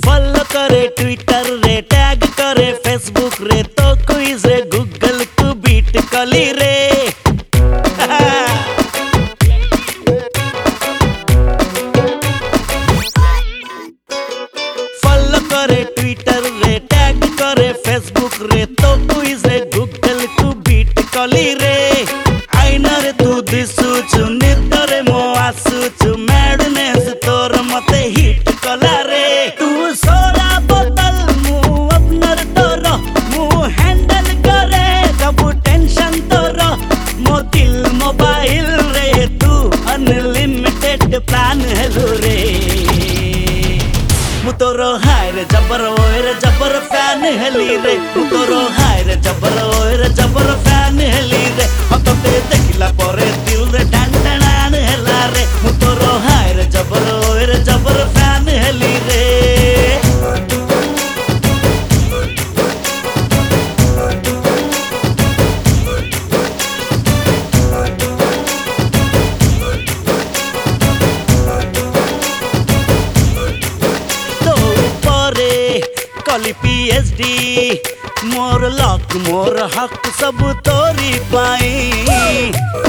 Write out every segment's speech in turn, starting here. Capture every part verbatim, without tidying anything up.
follow करे Twitter रे tag करे फेसबुक रे तो क्विज रे गूगल को बीट कली रे फॉलो करे ट्विटर रे टैग करे फेसबुक रे तो क्विज रे गूगल को बीट कली रे आईना रे तू दिसुचु निदरे मो आसुचु मैडनेस तोर मते हिट कला रे तू सोरा बोतल मु अपनर तोर मु हैंडल करे सब टेंशन तोर मो दिल मोबाइल रे तू अनलिमिटेड प्लान हेलो रे मु तोर हाय रे जबर ओए रे जबर फैन हेली रे मु तोर हाय रे जबर ओए रे जबर फैन हेली रे हतते देखिला परे दिल रे डन डनान हेला रे मु तोर हाय रे जबर ओए रे जबर फैन हेली रे कली पीएचडी मोर लक मोर हक सब तोरी पाई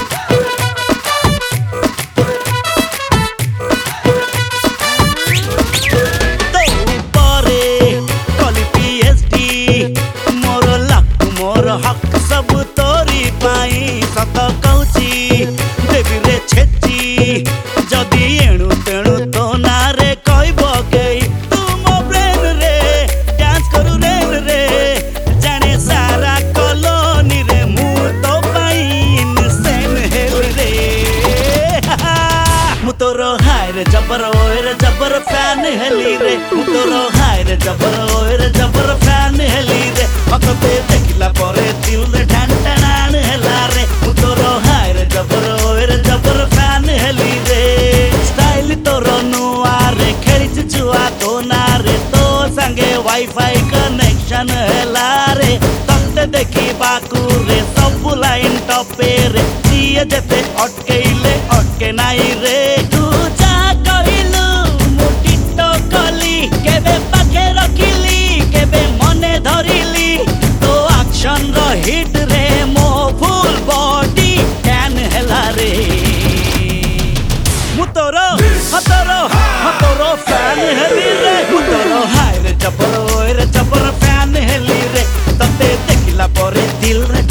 तो परे कली पीएचडी मोर लक मोर हक सब तोरी पाई सत कहूची देवी रे छेची जदि एणु तेणु तो ना रे कहब गई तोरो हाय रे जबर ओए रे जबर फैन हेली रे तोरो हाय रे जबर ओए रे जबर फैन हेली रे हतते देखिला परे दिल रे ढान टनान हेला रे तोरो हाय रे जबर ओए रे जबर फैन हेली रे स्टाइल तोरो नुआ रे खेलिच जुआ तो ना रे तो संगे वाईफाई कनेक्शन हेला रे तते देखी बाकू रे सब लाइन टपे रे दिए जते अटकेइले अटके नाई रे हिट रे मो फुल बॉडी कैन हेला रे मुतोरो हतरो हतरो फैन हेली रे मुतोरो हाय रे जबर ओए रे जबर फैन हेली रे तते देखिला परे दिल रे